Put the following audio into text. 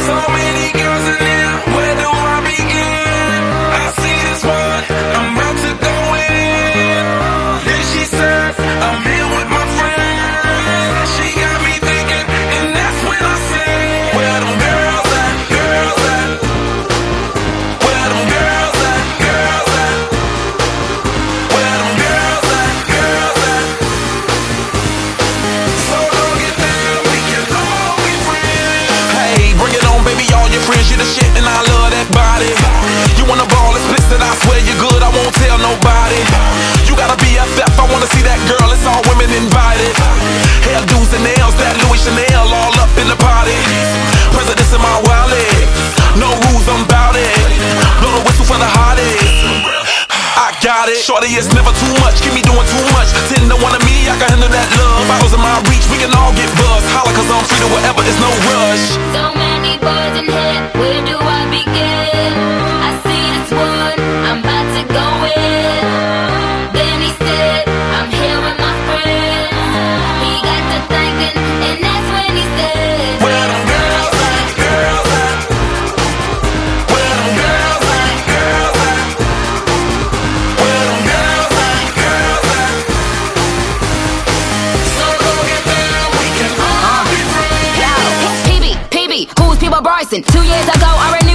So many girls in here, where do I begin? I see this one, I'm about to go in. Then she said, I'm here with my friend. She got me thinking, and that's when I said, where them girls at, girls at? Where them girls at, girls at? Where them girls at, girls at? So don't get down, we can all be friends. Hey, bring it on, baby, all your friends, you the shit and I love that body. You wanna ball explicit, I swear you're good, I won't tell nobody. You gotta be BFF, I wanna see that girl, it's all women invited. Hairdos and nails, that Louis Chanel, all up in the party. Presidents in my wallet, no rules, I'm bout it. Blow the whistle for the hottest, I got it. Shorty, it's never too much, keep me doing too much. 10 to 1 of me, I can handle that love. Bottles in my reach, we can all get buzzed. Holla, cause I'm free to whatever, it's no rush. So many boys in here, where do I begin? I see this one, I'm about to go in. Then he said, I'm here with my friends. He got to thinking, and that's when he said, Where them girls at, girls at? Where them girls at, girls at? Where them girls at, girls at? So don't get down, we can all be friends. PB, who's People Bryson? 2 years ago, I